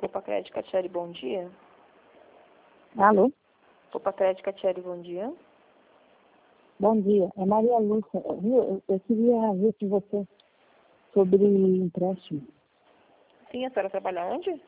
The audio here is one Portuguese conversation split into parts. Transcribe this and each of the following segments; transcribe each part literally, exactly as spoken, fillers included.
Poupa Crédito Catieri, bom dia. Alô? Poupa Crédito Catieri, bom dia. Bom dia. É Maria Lúcia. Viu? Eu queria ver com você sobre empréstimo. Sim, a senhora trabalha onde?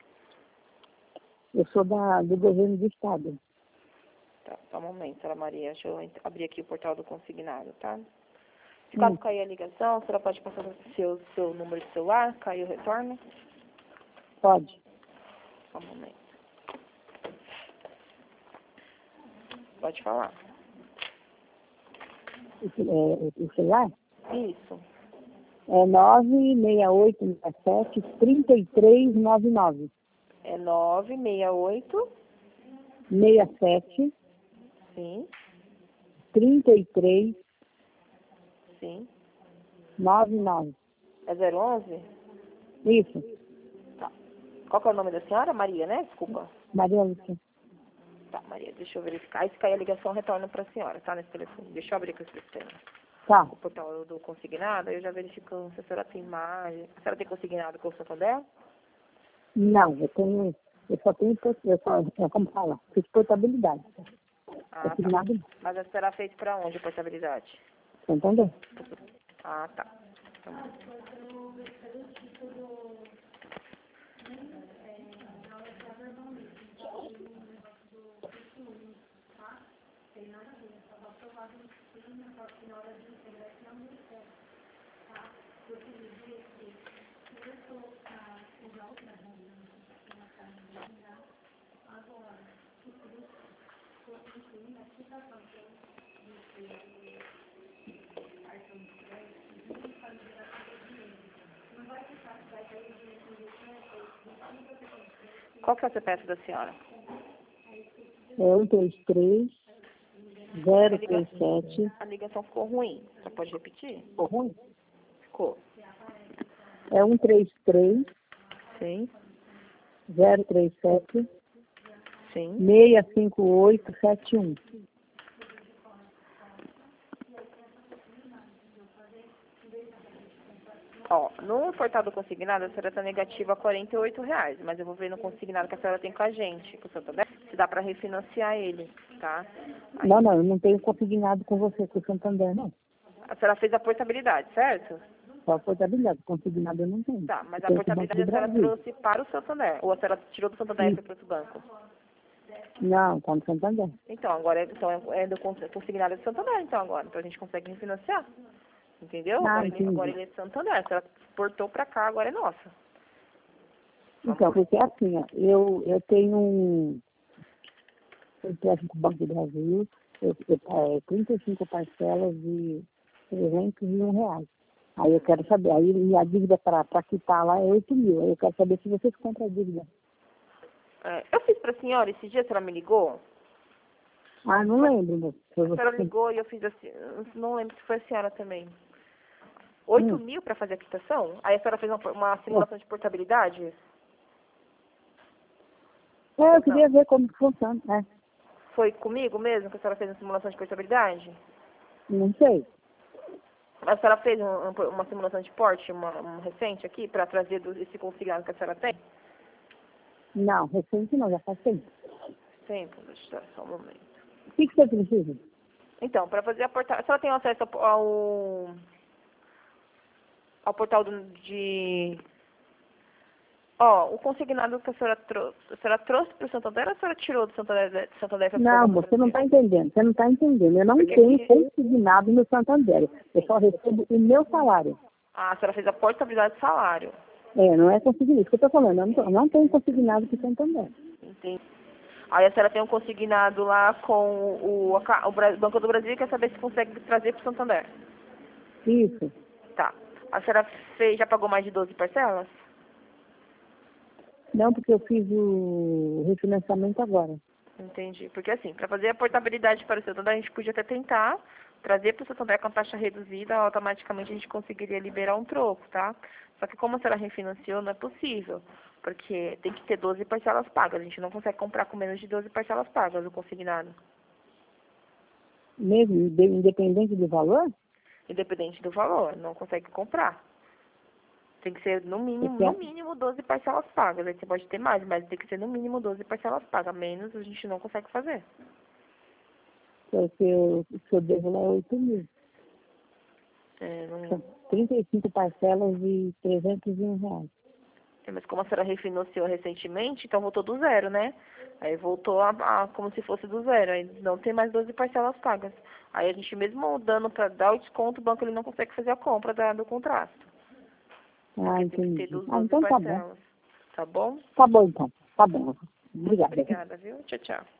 Eu sou da, do governo do estado. Tá, só um momento, senhora Maria. Deixa eu abrir aqui o portal do consignado, tá? Se caso Hum. cair a ligação, a senhora pode passar o seu, seu número de celular, cair o retorno? Pode. Só um momento. Pode falar. O, é, o celular Isso. é nove seis oito seis sete, três três nove nove. É nove seis oito, seis sete, sim, três três sim. nove nove. É zero onze? Isso. Tá. Qual que é o nome da senhora? Maria, né? Desculpa. Maria Lúcia. Tá, Maria, deixa eu verificar. E se cair a ligação, retorna para a senhora, tá? Nesse telefone. Deixa eu abrir aqui o sistema. Tá. O portal do consignado, aí eu já verifico se a senhora tem imagem. A senhora tem consignado com o Santander? Não, eu tenho. Eu só tenho. Eu só, é como fala? Fiz portabilidade. Ah, Eu tá. nada. Mas a senhora fez para onde a portabilidade? Entendeu? Ah, tá. Tá bom. Qual que é o C P F da senhora? É um três três, zero A três ligação, sete. a ligação ficou ruim. Você pode repetir? Ficou ruim? Ficou. É um três três, Sim, zero três sete, sim. seis cinco oito sete um. Ó, no portal do consignado, a senhora está negativa a quarenta e oito reais, mas eu vou ver no consignado que a senhora tem com a gente, com o Santander, se dá para refinanciar ele, tá? Aí, Não, não, eu não tenho consignado com você, com o Santander, não. a senhora fez a portabilidade, certo? Só portabilidade, consignado eu não tenho. Tá, mas Eu a tenho com o Banco portabilidade do a senhora Brasil. trouxe para o Santander, ou a senhora tirou do Santander e foi para outro banco? Não, tá no Santander. Então, agora é, então, é do cons- consignado do Santander, então, agora, então a gente consegue refinanciar, entendeu? Ah, Agora ele, agora entendi. ele é Santander, a senhora portou para cá, agora é nossa. Então, porque assim, ó, eu, eu tenho um empréstimo com o Banco do Brasil, eu, eu, é, trinta e cinco parcelas de trezentos e um reais. Aí eu quero saber, aí minha dívida para quitar lá é oito mil. Aí eu quero saber se vocês compram a dívida. É, eu fiz para a senhora, esse dia a senhora me ligou? Ah, não lembro, né? Foi A senhora você. ligou e eu fiz assim, não lembro se foi a senhora também. Oito Hum. mil para fazer a quitação? Aí a senhora fez uma, uma É, simulação de portabilidade? É, eu Ou queria não? ver como que funciona. É, Foi comigo mesmo que a senhora fez a simulação de portabilidade? não sei. A senhora fez um, um, uma simulação de porte, uma, um recente aqui, para trazer do, esse consignado que a senhora tem? Não, recente não, já faz tempo. Tempo, deixa eu só um momento. O que, que você precisa? Então, para fazer a portabilidade, a senhora tem acesso ao, ao, ao portal do, de... Ó, o consignado que a senhora trouxe, a senhora trouxe para o Santander ou a senhora tirou do Santander, Santander para o Não, Banco do você não Brasil? está entendendo. Você não está entendendo. Eu não Porque tenho aqui... consignado no Santander. Eu só recebo o meu salário. Ah, a senhora fez a portabilidade de salário. É, não é consignado. Isso que eu estou falando. Eu não, tô- eu não tenho consignado com o Santander. Entendi. Aí a senhora tem um consignado lá com o, a ca- o Bra- Banco do Brasil e quer saber se consegue trazer para o Santander. Isso. Tá. A senhora fez, já pagou mais de doze parcelas? Não, porque eu fiz o refinanciamento agora. Entendi. Porque assim, para fazer a portabilidade para o Santander, a gente podia até tentar trazer para o Santander com taxa reduzida, automaticamente a gente conseguiria liberar um troco, tá? Só que como a senhora refinanciou, não é possível. Porque tem que ter doze parcelas pagas. A gente não consegue comprar com menos de doze parcelas pagas o consignado. Mesmo, inde- independente do valor? Independente do valor, não consegue comprar. Tem que ser no mínimo, Porque no mínimo doze parcelas pagas. Aí você pode ter mais, mas tem que ser no mínimo doze parcelas pagas. Menos a gente não consegue fazer. porque eu, o que eu devo lá é oito mil. É, não... São trinta e cinco parcelas de trezentos e um reais. é, mas como a senhora refinanciou recentemente, então voltou do zero, né? Aí voltou a, a- como se fosse do zero. Aí não tem mais doze parcelas pagas. Aí a gente mesmo dando para dar o desconto, o banco ele não consegue fazer a compra da, do contrato. Ah, Porque tem que ter entendi. dos Ah, doze então tá bom. parcelas. Tá bom? Tá bom, então. Tá bom. Muito Obrigada. obrigada, viu? Tchau, tchau.